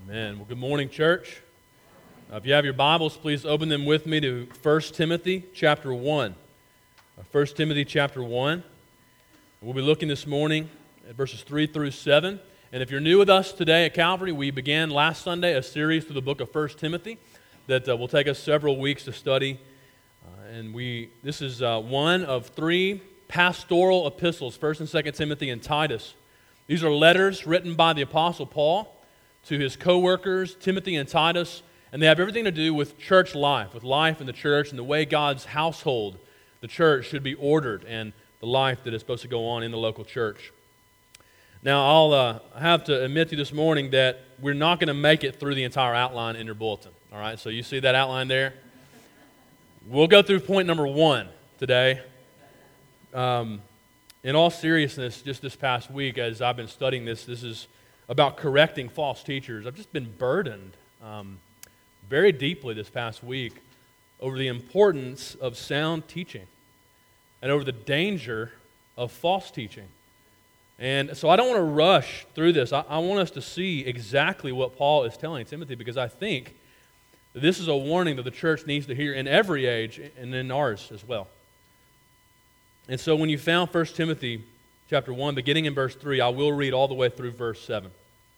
Amen. Well, good morning, church. If you have your Bibles, please open them with me to 1 Timothy chapter 1. 1 Timothy chapter 1. We'll be looking this morning at verses 3 through 7. And if you're new with us today at Calvary, we began last Sunday a series through the book of 1 Timothy that will take us several weeks to study. This is one of three pastoral epistles, 1 and 2 Timothy and Titus. These are letters written by the Apostle Paul to his co-workers, Timothy and Titus, and they have everything to do with church life, with life in the church and the way God's household, the church, should be ordered and the life that is supposed to go on in the local church. Now, I'll have to admit to you this morning that we're not going to make it through the entire outline in your bulletin. All right, so you see that outline there? We'll go through point number 1 today. In all seriousness, just this past week, as I've been studying this is about correcting false teachers. I've just been burdened very deeply this past week over the importance of sound teaching and over the danger of false teaching. And so I don't want to rush through this. I want us to see exactly what Paul is telling Timothy, because I think that this is a warning that the church needs to hear in every age and in ours as well. And so when you found 1 Timothy chapter 1, beginning in verse 3, I will read all the way through verse 7.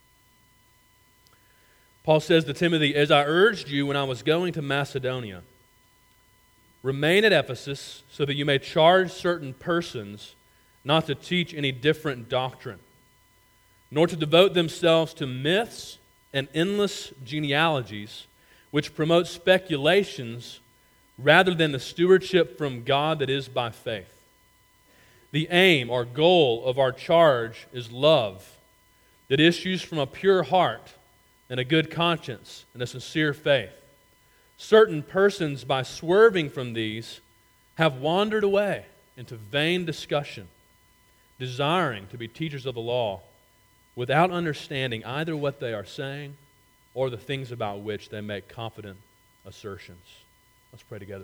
Paul says to Timothy, "As I urged you when I was going to Macedonia, remain at Ephesus so that you may charge certain persons not to teach any different doctrine, nor to devote themselves to myths and endless genealogies, which promote speculations rather than the stewardship from God that is by faith. The aim or goal of our charge is love that issues from a pure heart and a good conscience and a sincere faith. Certain persons, by swerving from these, have wandered away into vain discussion, desiring to be teachers of the law, without understanding either what they are saying or the things about which they make confident assertions." Let's pray together.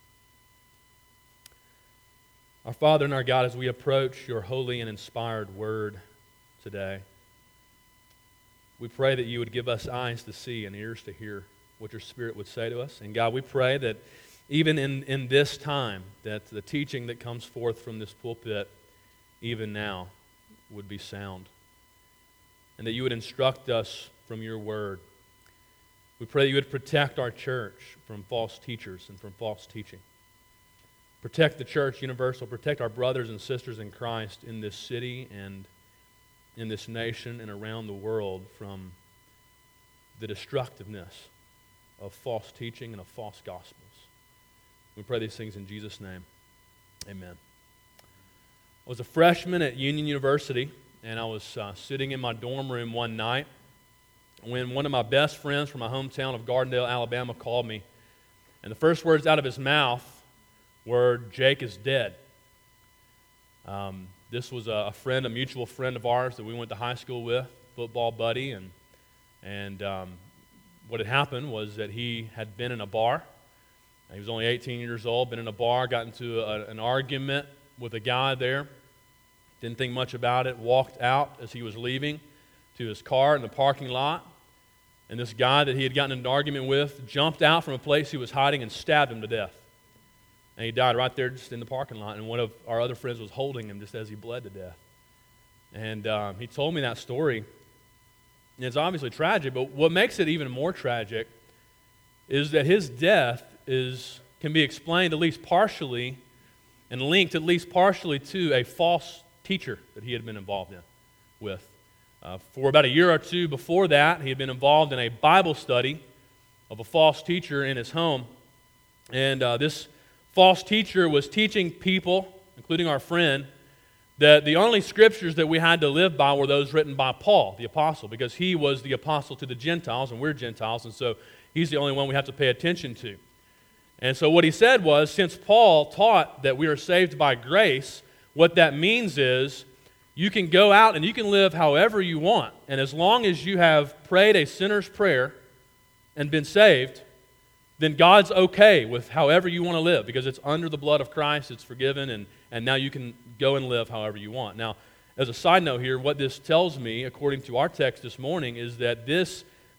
Our Father and our God, as we approach your holy and inspired word today, we pray that you would give us eyes to see and ears to hear what your Spirit would say to us. And God, we pray that even in this time, that the teaching that comes forth from this pulpit, even now, would be sound. And that you would instruct us from your word. We pray that you would protect our church from false teachers and from false teaching. Protect the church universal. Protect our brothers and sisters in Christ in this city and in this nation and around the world from the destructiveness of false teaching and of false gospels. We pray these things in Jesus' name. Amen. I was a freshman at Union University, and I was sitting in my dorm room one night when one of my best friends from my hometown of Gardendale, Alabama, called me. And the first words out of his mouth were, "Jake is dead." This was a mutual friend of ours that we went to high school with, football buddy, and what had happened was that he had been in a bar. He was only 18 years old, been in a bar, got into an argument with a guy there, didn't think much about it, walked out as he was leaving to his car in the parking lot, and this guy that he had gotten into an argument with jumped out from a place he was hiding and stabbed him to death. And he died right there just in the parking lot, and one of our other friends was holding him just as he bled to death. And he told me that story, and it's obviously tragic, but what makes it even more tragic is that his death can be explained at least partially and linked at least partially to a false teacher that he had been involved with. For about a year or two before that, he had been involved in a Bible study of a false teacher in his home, and this false teacher was teaching people, including our friend, that the only scriptures that we had to live by were those written by Paul, the apostle, because he was the apostle to the Gentiles, and we're Gentiles, and so he's the only one we have to pay attention to. And so what he said was, since Paul taught that we are saved by grace, what that means is you can go out and you can live however you want, and as long as you have prayed a sinner's prayer and been saved, then God's okay with however you want to live, because it's under the blood of Christ, it's forgiven, and now you can go and live however you want. Now, as a side note here, what this tells me, according to our text this morning, is that this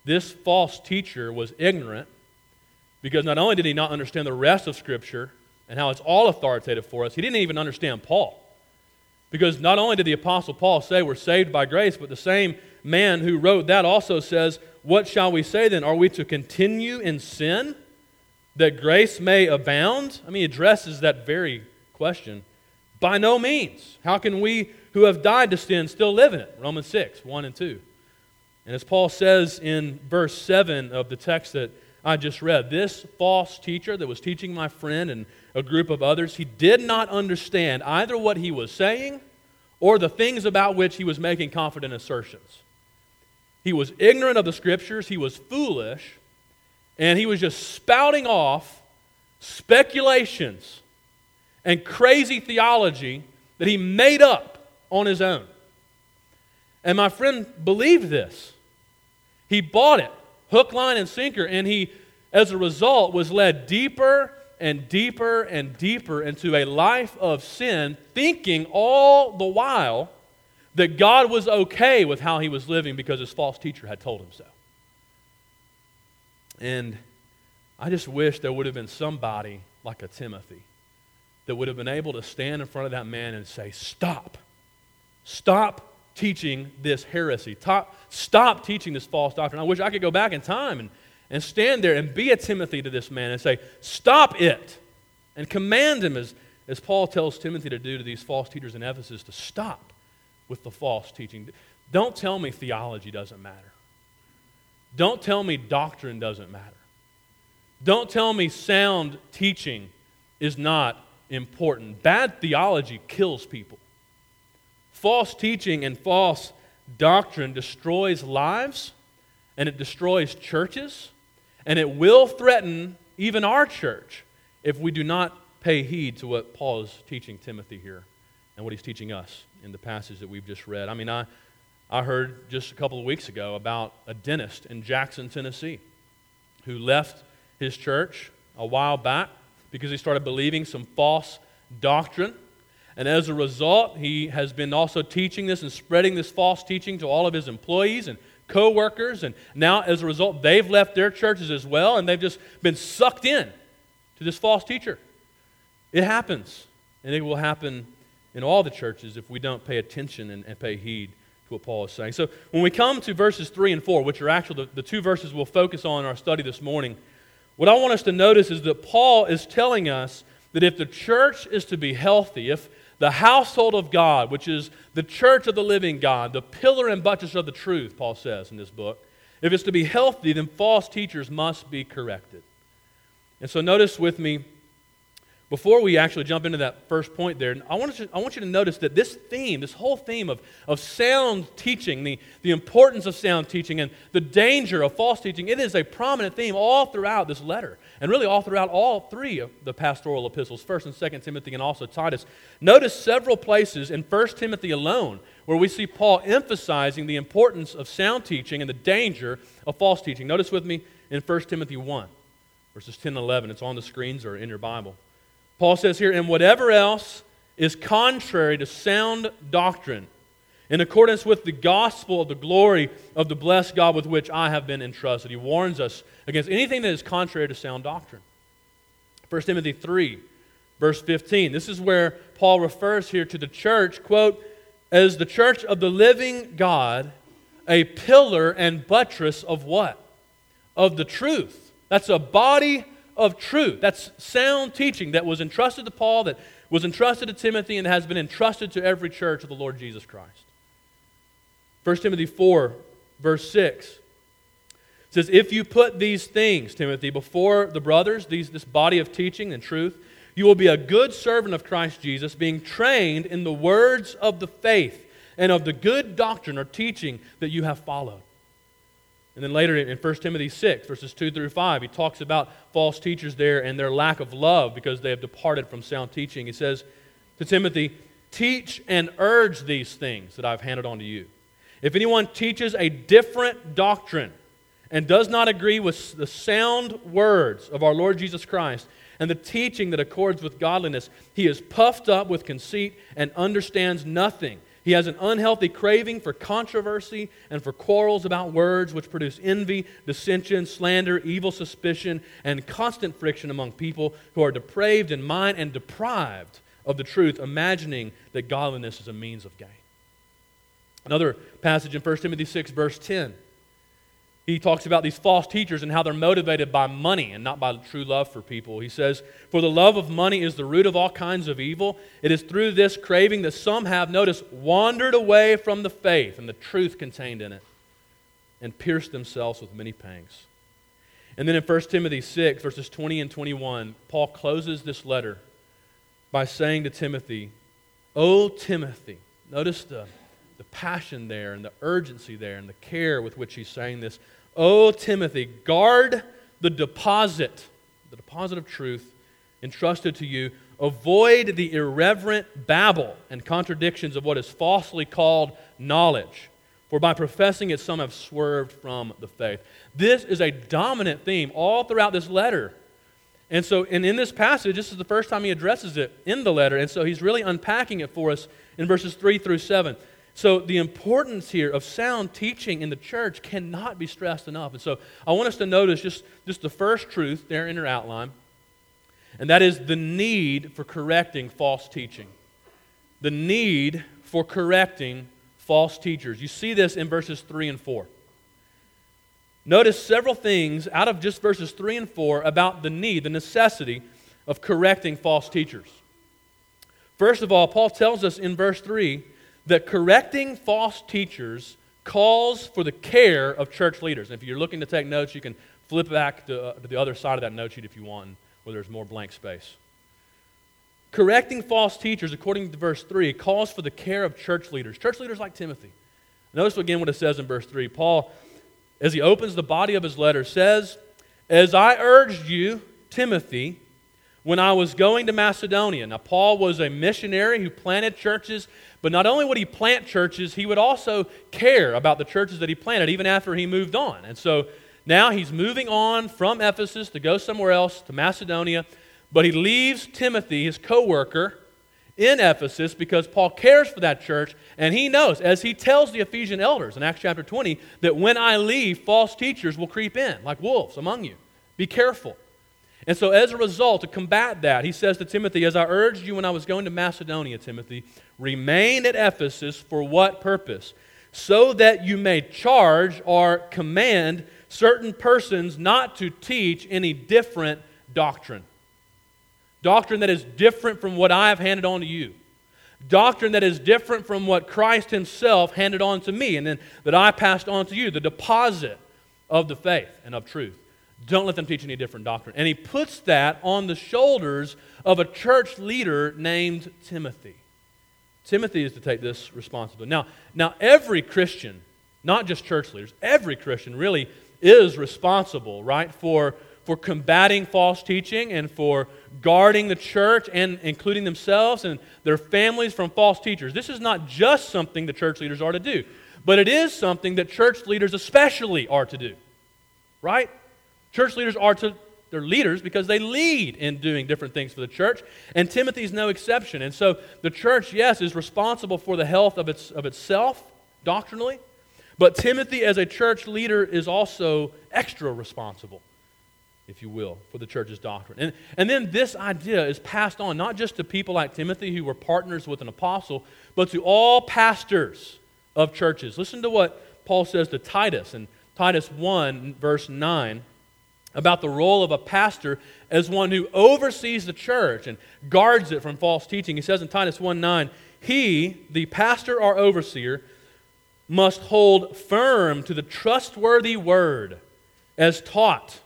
this false teacher was ignorant because not only did he not understand the rest of Scripture and how it's all authoritative for us, he didn't even understand Paul. Because not only did the Apostle Paul say we're saved by grace, but the same man who wrote that also says, what shall we say then? Are we to continue in sin that grace may abound? I mean, he addresses that very question. By no means. How can we who have died to sin still live in it? Romans 6, 1 and 2. And as Paul says in verse 7 of the text that I just read, this false teacher that was teaching my friend and a group of others, he did not understand either what he was saying or the things about which he was making confident assertions. He was ignorant of the Scriptures, he was foolish, and he was just spouting off speculations and crazy theology that he made up on his own. And my friend believed this. He bought it, hook, line, and sinker, and he, as a result, was led deeper and deeper and deeper into a life of sin, thinking all the while that God was okay with how he was living because his false teacher had told him so. And I just wish there would have been somebody like a Timothy that would have been able to stand in front of that man and say, stop teaching this heresy. Stop teaching this false doctrine. I wish I could go back in time and stand there and be a Timothy to this man and say, stop it. And command him, as Paul tells Timothy to do to these false teachers in Ephesus, to stop with the false teaching. Don't tell me theology doesn't matter. Don't tell me doctrine doesn't matter. Don't tell me sound teaching is not important. Bad theology kills people. False teaching and false doctrine destroys lives, and it destroys churches, and it will threaten even our church if we do not pay heed to what Paul is teaching Timothy here and what he's teaching us in the passage that we've just read. I mean, I heard just a couple of weeks ago about a dentist in Jackson, Tennessee, who left his church a while back because he started believing some false doctrine. And as a result, he has been also teaching this and spreading this false teaching to all of his employees and co-workers. And now, as a result, they've left their churches as well, and they've just been sucked in to this false teacher. It happens, and it will happen in all the churches if we don't pay attention and pay heed to what Paul is saying. So when we come to verses 3 and 4, which are actually the two verses we'll focus on in our study this morning, what I want us to notice is that Paul is telling us that if the church is to be healthy, if the household of God, which is the church of the living God, the pillar and buttress of the truth, Paul says in this book, if it's to be healthy, then false teachers must be corrected. And so notice with me, before we actually jump into that first point there, I want you to notice that this whole theme of sound teaching, the importance of sound teaching and the danger of false teaching, it is a prominent theme all throughout this letter, and really all throughout all three of the pastoral epistles, 1 and 2 Timothy and also Titus. Notice several places in 1 Timothy alone where we see Paul emphasizing the importance of sound teaching and the danger of false teaching. Notice with me in 1 Timothy 1, verses 10 and 11. It's on the screens or in your Bible. Paul says here, and whatever else is contrary to sound doctrine, in accordance with the gospel of the glory of the blessed God with which I have been entrusted. He warns us against anything that is contrary to sound doctrine. 1 Timothy 3, verse 15. This is where Paul refers here to the church, quote, as the church of the living God, a pillar and buttress of what? Of the truth. That's a body of truth. That's sound teaching that was entrusted to Paul, that was entrusted to Timothy, and has been entrusted to every church of the Lord Jesus Christ. 1 Timothy 4, verse 6 says, if you put these things, Timothy, before the brothers, this body of teaching and truth, you will be a good servant of Christ Jesus, being trained in the words of the faith and of the good doctrine or teaching that you have followed. And then later in 1 Timothy 6, verses 2 through 5, he talks about false teachers there and their lack of love because they have departed from sound teaching. He says to Timothy, teach and urge these things that I've handed on to you. If anyone teaches a different doctrine and does not agree with the sound words of our Lord Jesus Christ and the teaching that accords with godliness, he is puffed up with conceit and understands nothing. He has an unhealthy craving for controversy and for quarrels about words, which produce envy, dissension, slander, evil suspicion, and constant friction among people who are depraved in mind and deprived of the truth, imagining that godliness is a means of gain. Another passage in 1 Timothy 6, verse 10. He talks about these false teachers and how they're motivated by money and not by true love for people. He says, "For the love of money is the root of all kinds of evil. It is through this craving that some have, notice, wandered away from the faith and the truth contained in it, and pierced themselves with many pangs." And then in 1 Timothy 6, verses 20 and 21, Paul closes this letter by saying to Timothy, "O Timothy," notice the passion there and the urgency there and the care with which he's saying this. "O Timothy, guard the deposit of truth entrusted to you. Avoid the irreverent babble and contradictions of what is falsely called knowledge. For by professing it, some have swerved from the faith." This is a dominant theme all throughout this letter. And in this passage, this is the first time he addresses it in the letter. And so he's really unpacking it for us in verses 3 through 7. So the importance here of sound teaching in the church cannot be stressed enough. And so I want us to notice just the first truth there in your outline, and that is the need for correcting false teaching. The need for correcting false teachers. You see this in verses 3 and 4. Notice several things out of just verses 3 and 4 about the need, the necessity of correcting false teachers. First of all, Paul tells us in verse 3 that correcting false teachers calls for the care of church leaders. And if you're looking to take notes, you can flip back to the other side of that note sheet if you want, where there's more blank space. Correcting false teachers, according to verse 3, calls for the care of church leaders like Timothy. Notice again what it says in verse 3. Paul, as he opens the body of his letter, says, "As I urged you, Timothy, when I was going to Macedonia." Now, Paul was a missionary who planted churches, but not only would he plant churches, he would also care about the churches that he planted even after he moved on. And so now he's moving on from Ephesus to go somewhere else, to Macedonia, but he leaves Timothy, his co-worker, in Ephesus because Paul cares for that church, and he knows, as he tells the Ephesian elders in Acts chapter 20, that when I leave, false teachers will creep in like wolves among you. Be careful. And so as a result, to combat that, he says to Timothy, "As I urged you when I was going to Macedonia, Timothy, remain at Ephesus." For what purpose? "So that you may charge or command certain persons not to teach any different doctrine." Doctrine that is different from what I have handed on to you. Doctrine that is different from what Christ himself handed on to me and then that I passed on to you. The deposit of the faith and of truth. Don't let them teach any different doctrine. And he puts that on the shoulders of a church leader named Timothy. Timothy is to take this responsibility. Now every Christian, not just church leaders, every Christian really is responsible, right, for combating false teaching and for guarding the church and including themselves and their families from false teachers. This is not just something that church leaders are to do, but it is something that church leaders especially are to do, right? Church leaders they're leaders because they lead in doing different things for the church, and Timothy's no exception. And so the church, yes, is responsible for the health of itself doctrinally, but Timothy as a church leader is also extra responsible, if you will, for the church's doctrine. And then this idea is passed on not just to people like Timothy who were partners with an apostle, but to all pastors of churches. Listen to what Paul says to Titus in Titus 1, verse 9, about the role of a pastor as one who oversees the church and guards it from false teaching. He says in Titus 1:9, "He, the pastor or overseer, must hold firm to the trustworthy word as taught."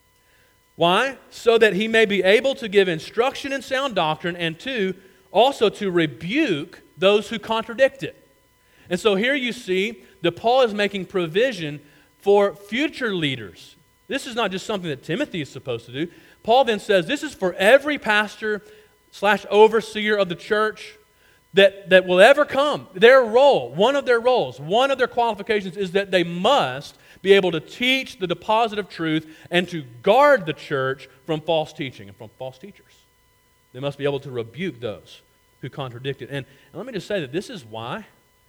Why? So that he may be able to give instruction in sound doctrine, and also to rebuke those who contradict it. And so here you see that Paul is making provision for future leaders. This is not just something that Timothy is supposed to do. Paul then says this is for every pastor / overseer of the church that will ever come. Their role, one of their roles, one of their qualifications is that they must be able to teach the deposit of truth and to guard the church from false teaching and from false teachers. They must be able to rebuke those who contradict it. And let me just say that this is why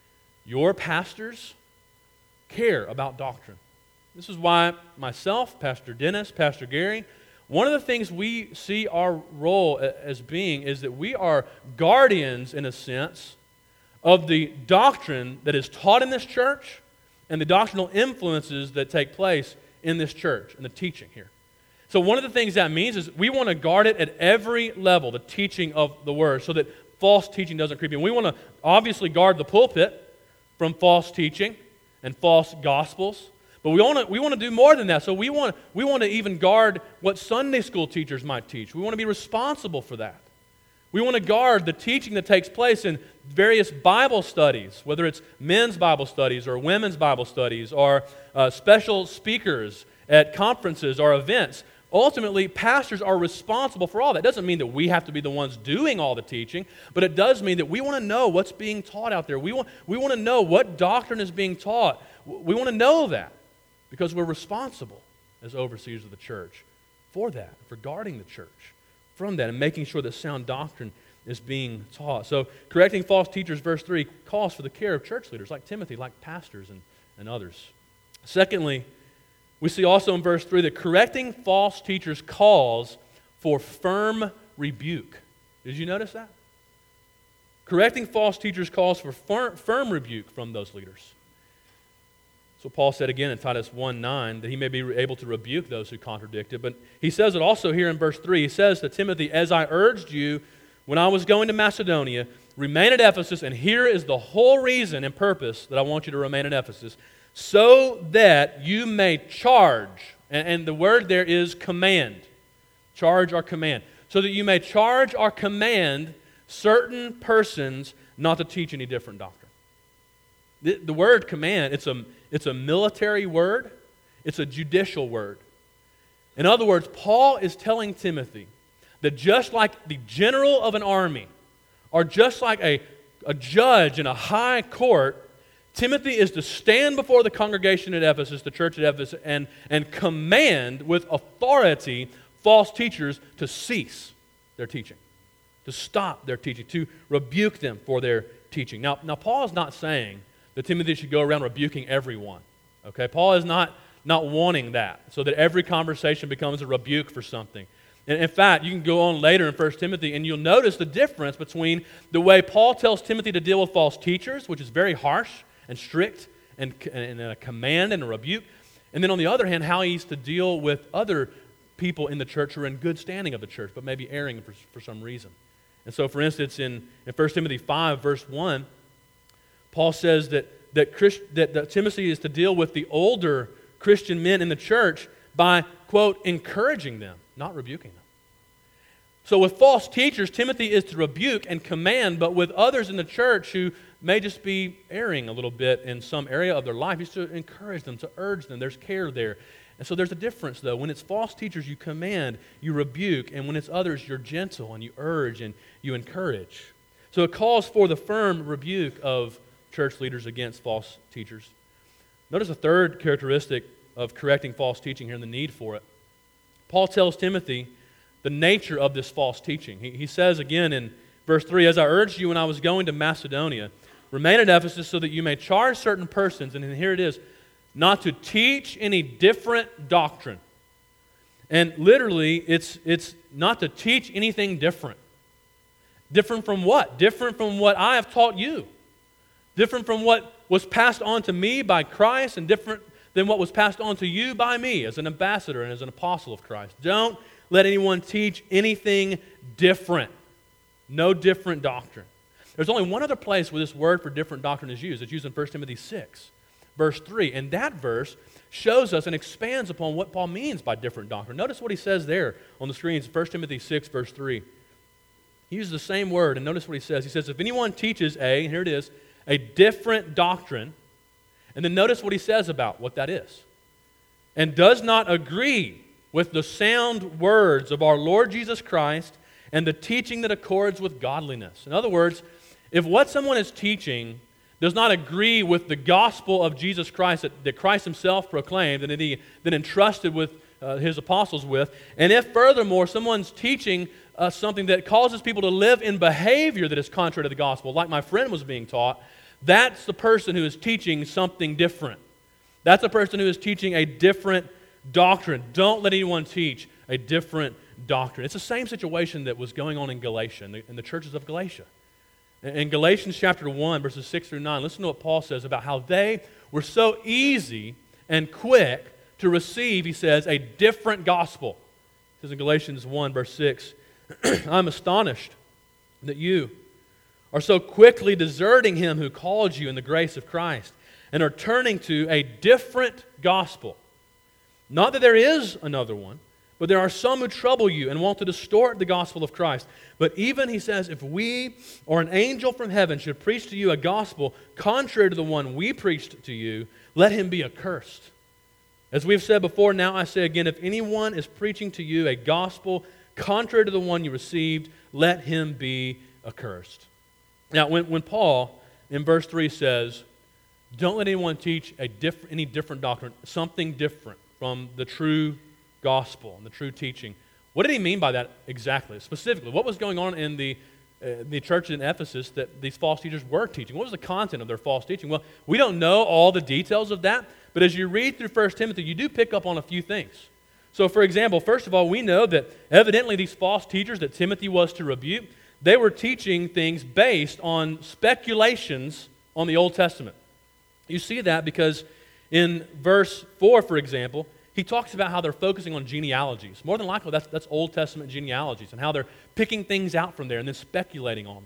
your pastors care about doctrine. This is why myself, Pastor Dennis, Pastor Gary, one of the things we see our role as being is that we are guardians, in a sense, of the doctrine that is taught in this church and the doctrinal influences that take place in this church and the teaching here. So one of the things that means is we want to guard it at every level, the teaching of the Word, so that false teaching doesn't creep in. We want to obviously guard the pulpit from false teaching and false gospels, but we want to do more than that. So we want to even guard what Sunday school teachers might teach. We want to be responsible for that. We want to guard the teaching that takes place in various Bible studies, whether it's men's Bible studies or women's Bible studies or special speakers at conferences or events. Ultimately, pastors are responsible for all that. It doesn't mean that we have to be the ones doing all the teaching, but it does mean that we want to know what's being taught out there. We want to know what doctrine is being taught. We want to know that because we're responsible as overseers of the church for that, for guarding the church from that and making sure that sound doctrine is being taught. So correcting false teachers, verse 3, calls for the care of church leaders like Timothy, like pastors and others. Secondly, we see also in verse 3 that correcting false teachers calls for firm rebuke. Did you notice that? Correcting false teachers calls for firm rebuke from those leaders. So Paul said again in Titus 1:9 that he may be able to rebuke those who contradict it. But he says it also here in verse 3. He says to Timothy, as I urged you when I was going to Macedonia, remain at Ephesus, and here is the whole reason and purpose that I want you to remain at Ephesus, so that you may charge, and the word there is command, charge or command, so that you may charge or command certain persons not to teach any different doctrine. The word command, it's a military word, it's a judicial word. In other words, Paul is telling Timothy that just like the general of an army, or just like a judge in a high court, Timothy is to stand before the congregation at Ephesus, the church at Ephesus, and command with authority false teachers to cease their teaching, to stop their teaching, to rebuke them for their teaching. Now Paul is not saying that Timothy should go around rebuking everyone. Okay, Paul is not wanting that, so that every conversation becomes a rebuke for something. And in fact, you can go on later in 1 Timothy, and you'll notice the difference between the way Paul tells Timothy to deal with false teachers, which is very harsh and strict, and a command and a rebuke, and then on the other hand, how he's to deal with other people in the church who are in good standing of the church, but maybe erring for some reason. And so, for instance, in 1 Timothy 5, verse 1, Paul says that Timothy is to deal with the older Christian men in the church by, quote, encouraging them, not rebuking them. So with false teachers, Timothy is to rebuke and command, but with others in the church who may just be erring a little bit in some area of their life, he's to encourage them, to urge them. There's care there. And so there's a difference, though. When it's false teachers, you command, you rebuke, and when it's others, you're gentle and you urge and you encourage. So it calls for the firm rebuke of church leaders against false teachers. Notice a third characteristic of correcting false teaching here and the need for it. Paul tells Timothy the nature of this false teaching. He says again in verse 3, as I urged you when I was going to Macedonia, remain at Ephesus so that you may charge certain persons, and here it is, not to teach any different doctrine. And literally, it's not to teach anything different. Different from what? Different from what I have taught you. Different from what was passed on to me by Christ, and different than what was passed on to you by me as an ambassador and as an apostle of Christ. Don't let anyone teach anything different. No different doctrine. There's only one other place where this word for different doctrine is used. It's used in 1 Timothy 6, verse 3. And that verse shows us and expands upon what Paul means by different doctrine. Notice what he says there on the screens, 1 Timothy 6, verse 3. He uses the same word, and notice what he says. He says, if anyone teaches and here it is, a different doctrine, and then notice what he says about what that is, and does not agree with the sound words of our Lord Jesus Christ and the teaching that accords with godliness. In other words, if what someone is teaching does not agree with the gospel of Jesus Christ that Christ himself proclaimed and that he then entrusted with his apostles with, and if furthermore someone's teaching something that causes people to live in behavior that is contrary to the gospel, like my friend was being taught, That's the person who is teaching something different. That's a person who is teaching a different doctrine. Don't let anyone teach a different doctrine. It's the same situation that was going on in Galatia, in the churches of Galatia. In Galatians chapter 1, verses 6 through 9, listen to what Paul says about how they were so easy and quick to receive, he says, a different gospel. He says in Galatians 1, verse 6, I'm astonished that you are so quickly deserting him who called you in the grace of Christ and are turning to a different gospel. Not that there is another one, but there are some who trouble you and want to distort the gospel of Christ. But even, he says, if we or an angel from heaven should preach to you a gospel contrary to the one we preached to you, let him be accursed. As we've said before, now I say again, if anyone is preaching to you a gospel contrary to the one you received, let him be accursed. Now, when Paul, in verse 3 says, don't let anyone teach any different doctrine, something different from the true gospel and the true teaching. What did he mean by that exactly? Specifically, what was going on in the church in Ephesus that these false teachers were teaching? What was the content of their false teaching? Well, we don't know all the details of that, but as you read through 1 Timothy, you do pick up on a few things. So, for example, first of all, we know that evidently these false teachers that Timothy was to rebuke, they were teaching things based on speculations on the Old Testament. You see that because in verse 4, for example, he talks about how they're focusing on genealogies. More than likely, that's Old Testament genealogies and how they're picking things out from there and then speculating on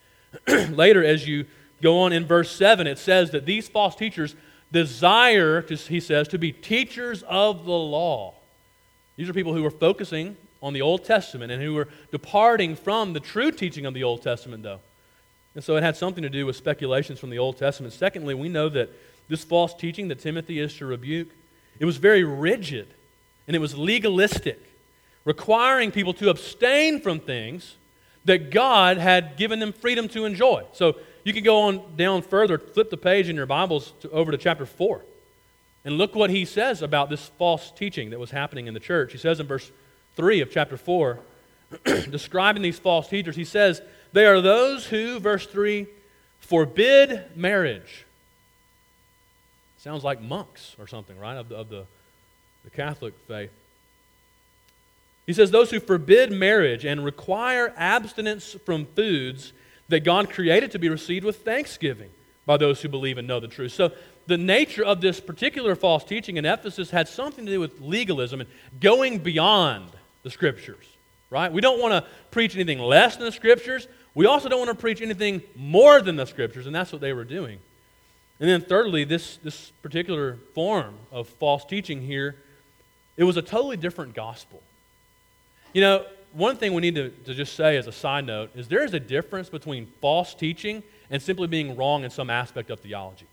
them. Later, as you go on in verse 7, it says that these false teachers desire, he says, to be teachers of the law. These are people who are focusing on the Old Testament and who are departing from the true teaching of the Old Testament, though. And so it had something to do with speculations from the Old Testament. Secondly, we know that this false teaching that Timothy is to rebuke, it was very rigid and it was legalistic, requiring people to abstain from things that God had given them freedom to enjoy. So you can go on down further, flip the page in your Bibles over to chapter 4, and look what he says about this false teaching that was happening in the church. He says in verse 3 of chapter 4, describing these false teachers, he says, they are those who, verse 3, forbid marriage. Sounds like monks or something, right, of the Catholic faith. He says, those who forbid marriage and require abstinence from foods that God created to be received with thanksgiving by those who believe and know the truth. So the nature of this particular false teaching in Ephesus had something to do with legalism and going beyond the Scriptures, right? We don't want to preach anything less than the Scriptures. We also don't want to preach anything more than the Scriptures, and that's what they were doing. And then thirdly, this particular form of false teaching here, it was a totally different gospel. You know, one thing we need to just say as a side note is there is a difference between false teaching and simply being wrong in some aspect of theology.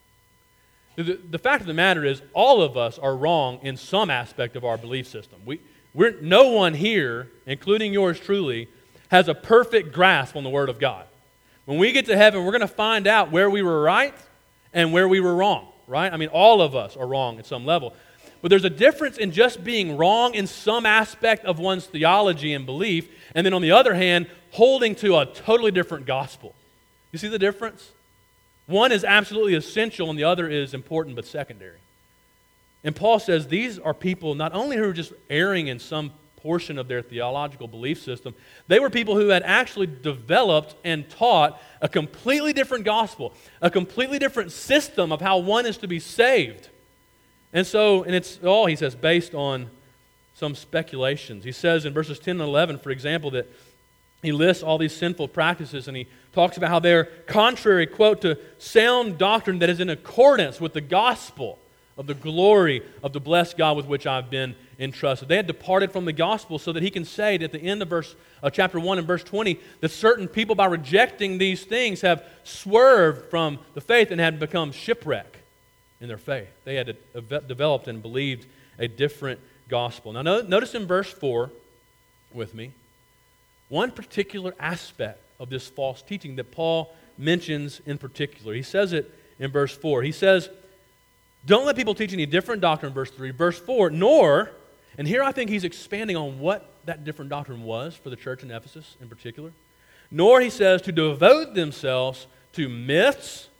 The fact of the matter is all of us are wrong in some aspect of our belief system. No one here, including yours truly, has a perfect grasp on the Word of God. When we get to heaven, we're going to find out where we were right and where we were wrong, right? I mean, all of us are wrong at some level. But there's a difference in just being wrong in some aspect of one's theology and belief, and then on the other hand, holding to a totally different gospel. You see the difference? One is absolutely essential and the other is important but secondary. And Paul says these are people not only who are just erring in some portion of their theological belief system, they were people who had actually developed and taught a completely different gospel, a completely different system of how one is to be saved. And it's all, he says, based on some speculations. He says in verses 10 and 11, for example, that he lists all these sinful practices and he talks about how they're contrary, quote, to sound doctrine that is in accordance with the gospel of the glory of the blessed God with which I've been entrusted. They had departed from the gospel so that he can say at the end of chapter 1 and verse 20 that certain people by rejecting these things have swerved from the faith and had become shipwrecked in their faith. They had developed and believed a different gospel. Now notice in verse 4 with me, one particular aspect of this false teaching that Paul mentions in particular. He says it in verse 4. He says, don't let people teach any different doctrine, verse 3. Verse 4, nor, and here I think he's expanding on what that different doctrine was for the church in Ephesus in particular, nor, he says, to devote themselves to myths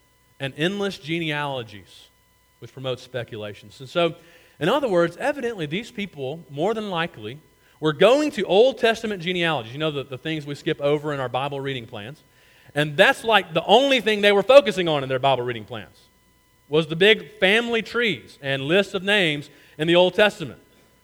and endless genealogies, which promotes speculations. And so, in other words, evidently these people, more than likely, were going to Old Testament genealogies. You know, the things we skip over in our Bible reading plans. And that's like the only thing they were focusing on in their Bible reading plans, was the big family trees and lists of names in the Old Testament.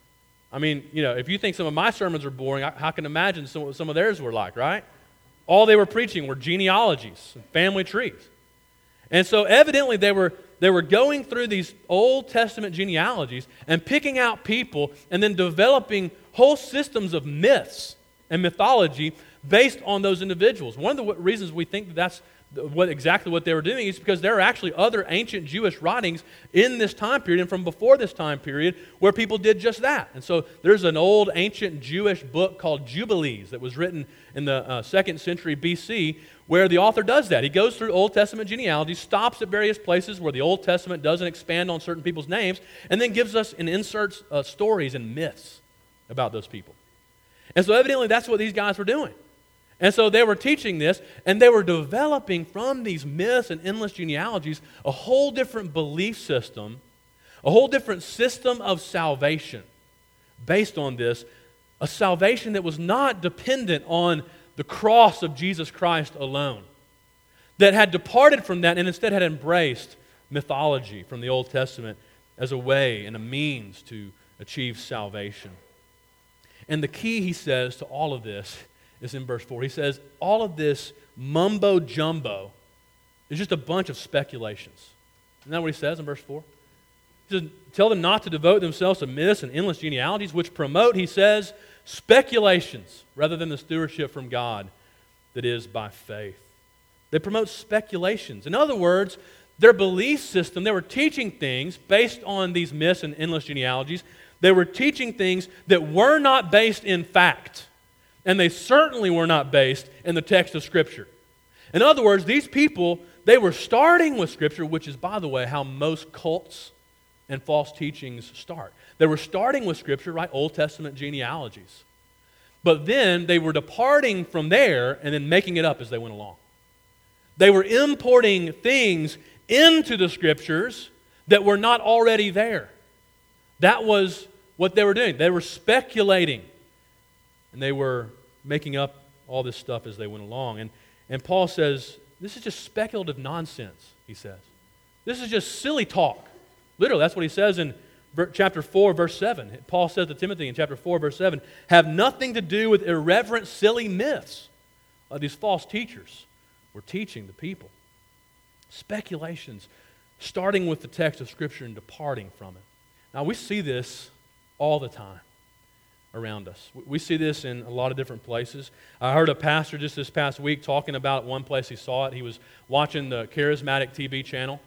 I mean, you know, if you think some of my sermons are boring, I can imagine what some of theirs were like, right? All they were preaching were genealogies and family trees. And so evidently they were going through these Old Testament genealogies and picking out people and then developing whole systems of myths and mythology based on those individuals. One of the reasons we think that's exactly what they were doing is because there are actually other ancient Jewish writings in this time period and from before this time period where people did just that. And so there's an old ancient Jewish book called Jubilees that was written in the 2nd century BC where the author does that. He goes through Old Testament genealogy, stops at various places where the Old Testament doesn't expand on certain people's names, and then gives us and inserts stories and myths about those people. And so evidently that's what these guys were doing. And so they were teaching this, and they were developing from these myths and endless genealogies a whole different belief system, a whole different system of salvation based on this, a salvation that was not dependent on the cross of Jesus Christ alone, that had departed from that and instead had embraced mythology from the Old Testament as a way and a means to achieve salvation. And the key, he says, to all of this is in verse 4. He says, all of this mumbo-jumbo is just a bunch of speculations. Isn't that what he says in verse 4? He says, tell them not to devote themselves to myths and endless genealogies, which promote, he says, speculations rather than the stewardship from God that is by faith. They promote speculations. In other words, their belief system, they were teaching things based on these myths and endless genealogies. They were teaching things that were not based in fact. And they certainly were not based in the text of Scripture. In other words, these people, they were starting with Scripture, which is, by the way, how most cults and false teachings start. They were starting with Scripture, right? Old Testament genealogies. But then they were departing from there and then making it up as they went along. They were importing things into the Scriptures that were not already there. That was what they were doing. They were speculating. And they were making up all this stuff as they went along. And Paul says, this is just speculative nonsense, he says. This is just silly talk. Literally, that's what he says in chapter 4, verse 7. Paul says to Timothy in chapter 4, verse 7, have nothing to do with irreverent, silly myths. These false teachers were teaching the people. Speculations, starting with the text of Scripture and departing from it. Now, we see this all the time around us. We see this in a lot of different places. I heard a pastor just this past week talking about one place he saw it. He was watching the Charismatic TV channel,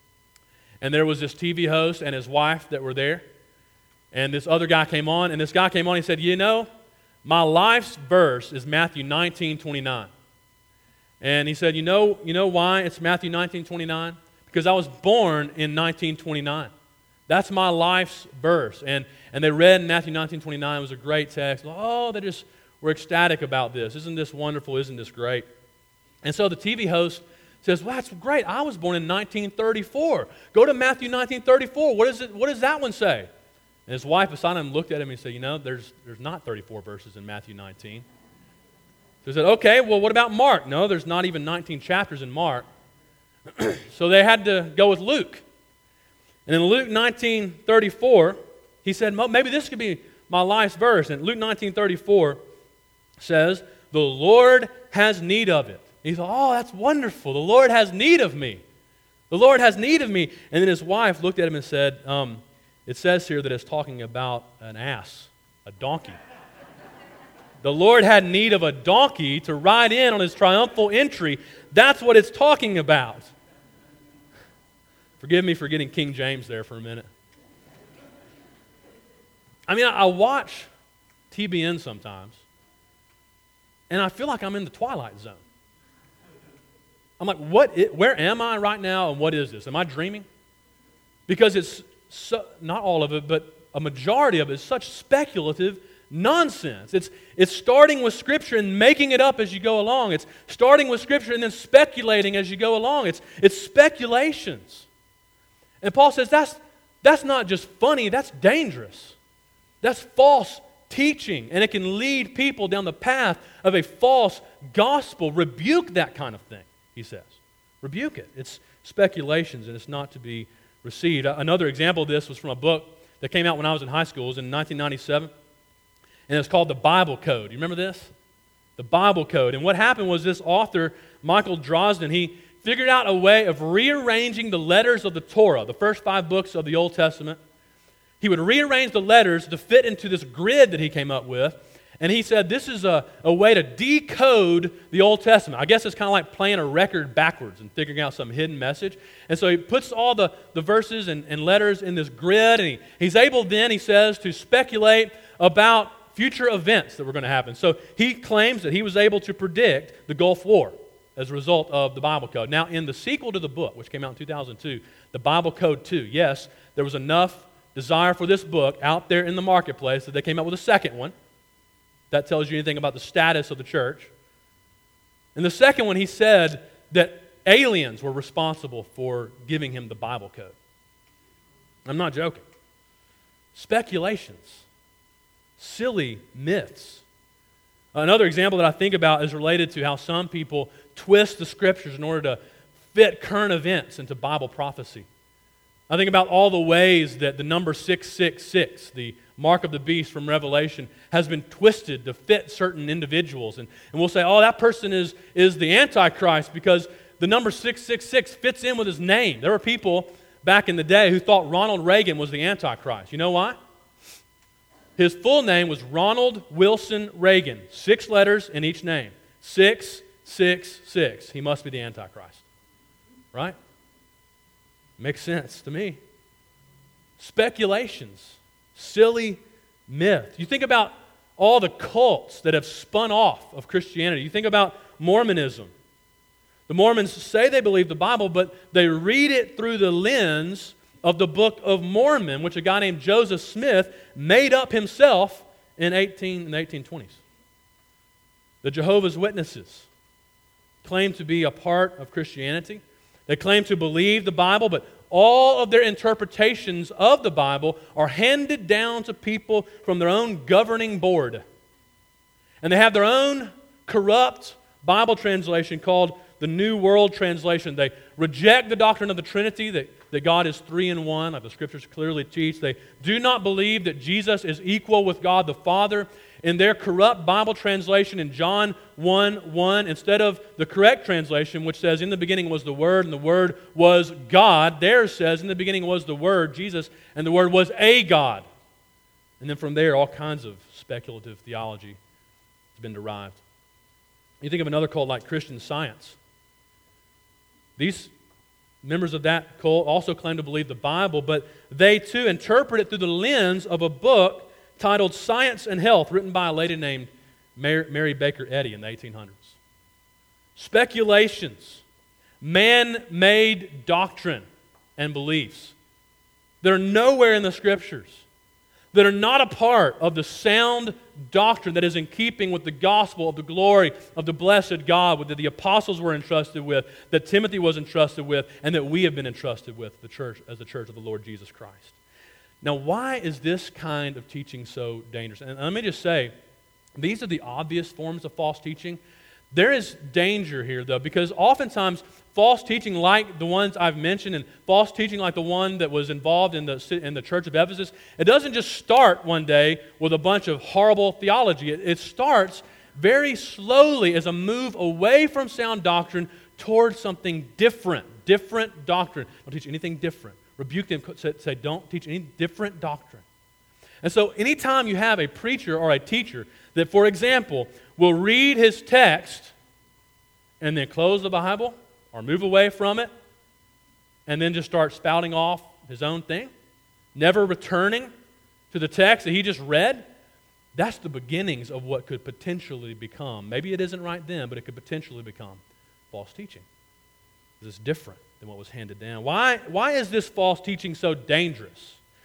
and there was this TV host and his wife that were there, and this other guy came on, and this guy came on, he said, you know, my life's verse is Matthew 19:29. And he said, you know why it's Matthew 19:29? Because I was born in 1929. That's my life's verse. And they read Matthew 19:29. It was a great text. Oh, they just were ecstatic about this. Isn't this wonderful? Isn't this great? And so the TV host says, well, that's great. I was born in 1934. Go to Matthew 19:34. What does that one say? And his wife beside him looked at him and said, you know, there's not 34 verses in Matthew 19. So he said, okay, well, what about Mark? No, there's not even 19 chapters in Mark. So they had to go with Luke. And in Luke 19:34, he said, maybe this could be my life's verse. And Luke 19:34 says, the Lord has need of it. He thought, oh, that's wonderful. The Lord has need of me. The Lord has need of me. And then his wife looked at him and said, it says here that it's talking about an ass, a donkey. The Lord had need of a donkey to ride in on his triumphal entry. That's what it's talking about. Forgive me for getting King James there for a minute. I mean, I watch TBN sometimes, and I feel like I'm in the Twilight Zone. I'm like, where am I right now, and what is this? Am I dreaming? Because it's not all of it, but a majority of it is such speculative nonsense. It's starting with Scripture and making it up as you go along. It's starting with Scripture and then speculating as you go along. It's speculations. And Paul says that's not just funny, that's dangerous. That's false teaching, and it can lead people down the path of a false gospel. Rebuke that kind of thing, he says. Rebuke it. It's speculations, and it's not to be received. Another example of this was from a book that came out when I was in high school. It was in 1997, and it's called The Bible Code. You remember this? The Bible Code. And what happened was this author, Michael Drosnin, he figured out a way of rearranging the letters of the Torah, the first 5 books of the Old Testament. He would rearrange the letters to fit into this grid that he came up with. And he said this is a way to decode the Old Testament. I guess it's kind of like playing a record backwards and figuring out some hidden message. And so he puts all the verses and letters in this grid. And he's able then, he says, to speculate about future events that were going to happen. So he claims that he was able to predict the Gulf War as a result of the Bible Code. Now, in the sequel to the book, which came out in 2002, the Bible Code 2, yes, there was enough desire for this book out there in the marketplace that they came out with a second one. That tells you anything about the status of the church. In the second one, he said that aliens were responsible for giving him the Bible Code. I'm not joking. Speculations. Silly myths. Another example that I think about is related to how some people twist the Scriptures in order to fit current events into Bible prophecy. I think about all the ways that the number 666, the mark of the beast from Revelation, has been twisted to fit certain individuals. And we'll say, oh, that person is the Antichrist because the number 666 fits in with his name. There were people back in the day who thought Ronald Reagan was the Antichrist. You know why? His full name was Ronald Wilson Reagan. 6 letters in each name. 666. He must be the Antichrist. Right? Makes sense to me. Speculations. Silly myth. You think about all the cults that have spun off of Christianity. You think about Mormonism. The Mormons say they believe the Bible, but they read it through the lens of the Book of Mormon, which a guy named Joseph Smith made up himself in the 1820s. The Jehovah's Witnesses claim to be a part of Christianity. They claim to believe the Bible, but all of their interpretations of the Bible are handed down to people from their own governing board. And they have their own corrupt Bible translation called the New World Translation. They reject the doctrine of the Trinity, that God is 3 in 1, like the Scriptures clearly teach. They do not believe that Jesus is equal with God the Father. In their corrupt Bible translation in John 1:1, instead of the correct translation, which says, in the beginning was the Word, and the Word was God, theirs says, in the beginning was the Word, Jesus, and the Word was a God. And then from there, all kinds of speculative theology has been derived. You think of another cult like Christian Science. These members of that cult also claim to believe the Bible, but they too interpret it through the lens of a book titled Science and Health, written by a lady named Mary Baker Eddy in the 1800s. Speculations, man-made doctrine and beliefs that are nowhere in the Scriptures, that are not a part of the sound doctrine that is in keeping with the gospel of the glory of the blessed God that the apostles were entrusted with, that Timothy was entrusted with, and that we have been entrusted with the church as the church of the Lord Jesus Christ. Now, why is this kind of teaching so dangerous? And let me just say, these are the obvious forms of false teaching. There is danger here, though, because oftentimes false teaching like the ones I've mentioned and false teaching like the one that was involved in the church of Ephesus, it doesn't just start one day with a bunch of horrible theology. It starts very slowly as a move away from sound doctrine towards something different doctrine. Don't teach anything different. Rebuke them, say don't teach any different doctrine. And so anytime you have a preacher or a teacher that, for example, will read his text and then close the Bible or move away from it and then just start spouting off his own thing, never returning to the text that he just read, that's the beginnings of what could potentially become. Maybe it isn't right then, but it could potentially become false teaching. This is different than what was handed down. Why is this false teaching so dangerous?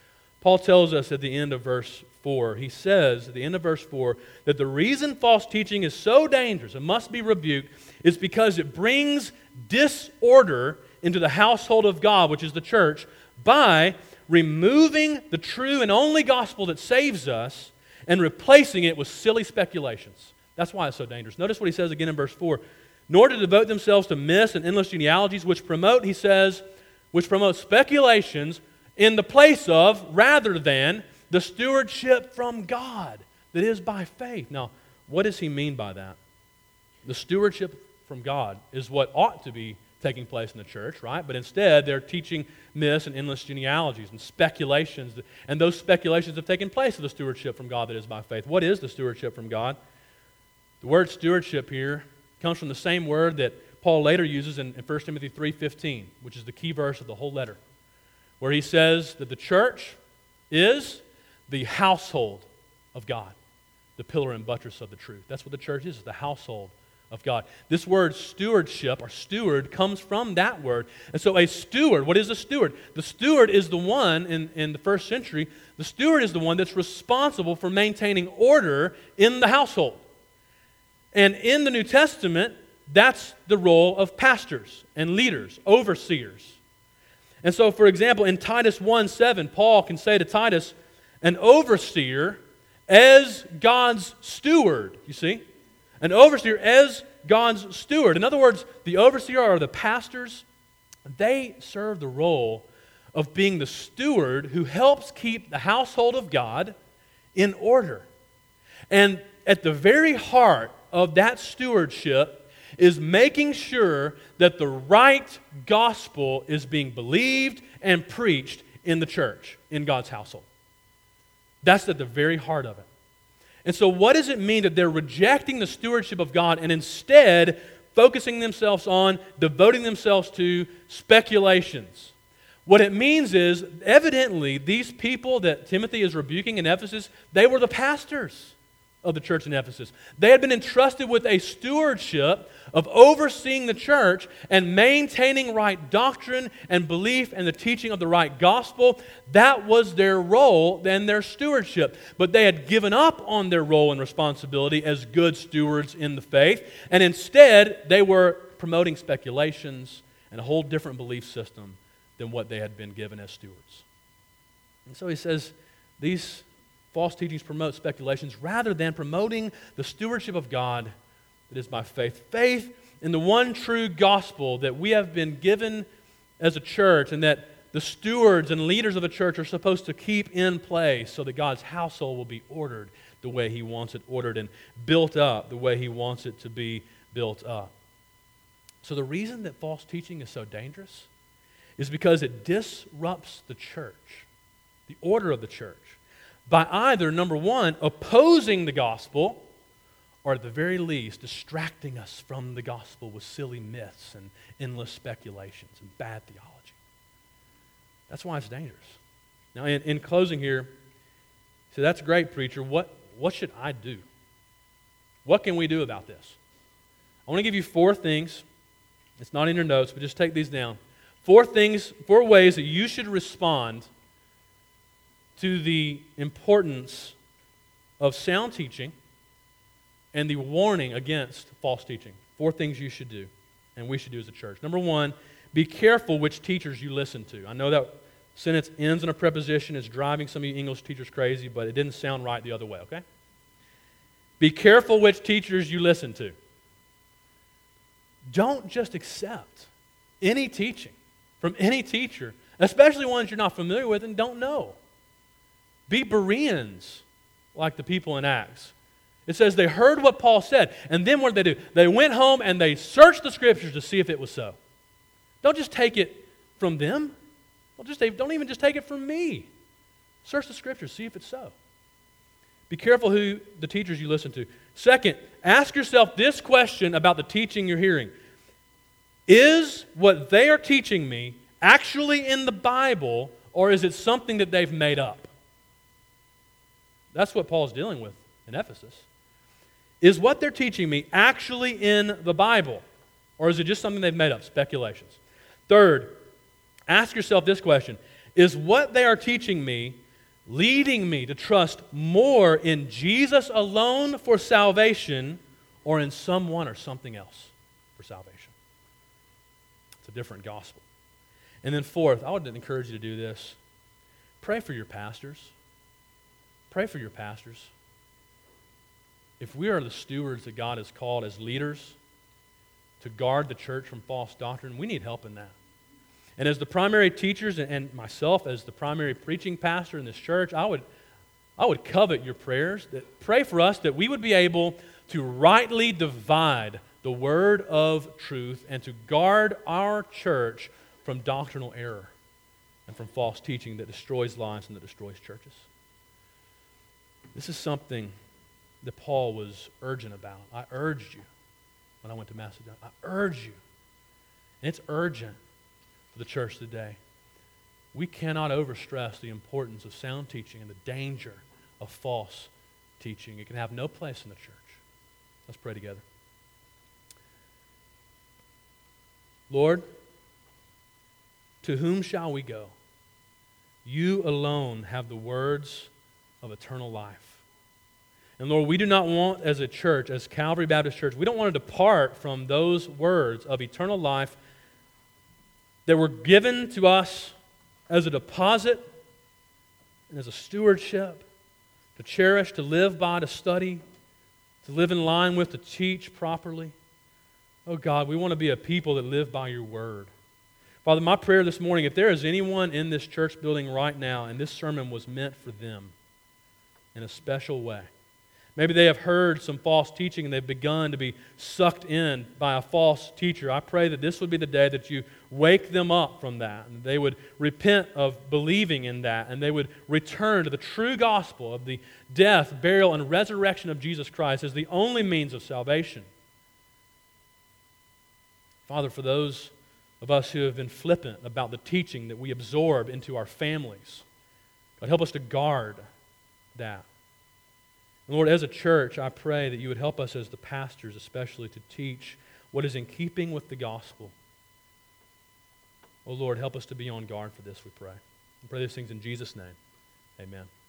Paul tells us at the end of verse 4, he says at the end of verse 4 that the reason false teaching is so dangerous and must be rebuked is because it brings disorder into the household of God, which is the church, by removing the true and only gospel that saves us and replacing it with silly speculations. That's why it's so dangerous. Notice what he says again in verse 4. Nor to devote themselves to myths and endless genealogies, which promote, he says, which promote speculations in the place of, rather than, the stewardship from God that is by faith. Now, what does he mean by that? The stewardship from God is what ought to be taking place in the church, right? But instead, they're teaching myths and endless genealogies and speculations, and those speculations have taken place of the stewardship from God that is by faith. What is the stewardship from God? The word stewardship here comes from the same word that Paul later uses in 1 Timothy 3:15, which is the key verse of the whole letter, where he says that the church is the household of God, the pillar and buttress of the truth. That's what the church is, the household of God. This word stewardship or steward comes from that word. And so a steward, what is a steward? The steward is the one, in the first century, the steward is the one that's responsible for maintaining order in the household. And in the New Testament, that's the role of pastors and leaders, overseers. And so, for example, in Titus 1:7, Paul can say to Titus, an overseer as God's steward, you see? An overseer as God's steward. In other words, the overseer or the pastors, they serve the role of being the steward who helps keep the household of God in order. And at the very heart of that stewardship is making sure that the right gospel is being believed and preached in the church, in God's household. That's at the very heart of it. And so what does it mean that they're rejecting the stewardship of God and instead focusing themselves on, devoting themselves to speculations? What it means is, evidently, these people that Timothy is rebuking in Ephesus, they were the pastors of the church in Ephesus. They had been entrusted with a stewardship of overseeing the church and maintaining right doctrine and belief and the teaching of the right gospel. That was their role and their stewardship. But they had given up on their role and responsibility as good stewards in the faith, and instead they were promoting speculations and a whole different belief system than what they had been given as stewards. And so he says, these false teachings promote speculations rather than promoting the stewardship of God that is by faith. Faith in the one true gospel that we have been given as a church and that the stewards and leaders of the church are supposed to keep in place so that God's household will be ordered the way He wants it ordered and built up the way He wants it to be built up. So the reason that false teaching is so dangerous is because it disrupts the church, the order of the church, by either, number one, opposing the gospel, or at the very least, distracting us from the gospel with silly myths and endless speculations and bad theology. That's why it's dangerous. Now, in closing here, so that's great, preacher. What should I do? What can we do about this? I want to give you 4 things. It's not in your notes, but just take these down. 4 ways that you should respond to the importance of sound teaching and the warning against false teaching. 4 things you should do, and we should do as a church. Number 1, be careful which teachers you listen to. I know that sentence ends in a preposition. It's driving some of you English teachers crazy, but it didn't sound right the other way, okay? Be careful which teachers you listen to. Don't just accept any teaching from any teacher, especially ones you're not familiar with and don't know. Be Bereans like the people in Acts. It says they heard what Paul said, and then what did they do? They went home and they searched the Scriptures to see if it was so. Don't just take it from them. Don't even just take it from me. Search the Scriptures, see if it's so. Be careful who the teachers you listen to. Second, ask yourself this question about the teaching you're hearing. Is what they are teaching me actually in the Bible, or is it something that they've made up? That's what Paul's dealing with in Ephesus. Is what they're teaching me actually in the Bible? Or is it just something they've made up, speculations? Third, ask yourself this question. Is what they are teaching me leading me to trust more in Jesus alone for salvation or in someone or something else for salvation. It's a different gospel. And then fourth, I would encourage you to do this. Pray for your pastors. Pray for your pastors. If we are the stewards that God has called as leaders to guard the church from false doctrine, we need help in that. And as the primary teachers and myself as the primary preaching pastor in this church, I would covet your prayers. Pray for us that we would be able to rightly divide the word of truth and to guard our church from doctrinal error and from false teaching that destroys lives and that destroys churches. This is something that Paul was urgent about. I urged you when I went to Macedonia. I urge you. And it's urgent for the church today. We cannot overstress the importance of sound teaching and the danger of false teaching. It can have no place in the church. Let's pray together. Lord, to whom shall we go? You alone have the words of eternal life. And Lord, we do not want as a church, as Calvary Baptist Church, we don't want to depart from those words of eternal life that were given to us as a deposit and as a stewardship to cherish, to live by, to study, to live in line with, to teach properly. Oh God, we want to be a people that live by your word. Father, my prayer this morning, if there is anyone in this church building right now and this sermon was meant for them in a special way, maybe they have heard some false teaching and they've begun to be sucked in by a false teacher. I pray that this would be the day that you wake them up from that and they would repent of believing in that and they would return to the true gospel of the death, burial, and resurrection of Jesus Christ as the only means of salvation. Father, for those of us who have been flippant about the teaching that we absorb into our families, God, help us to guard that. And Lord, as a church, I pray that you would help us as the pastors especially to teach what is in keeping with the gospel. Oh Lord, help us to be on guard for this, we pray. We pray these things in Jesus' name. Amen.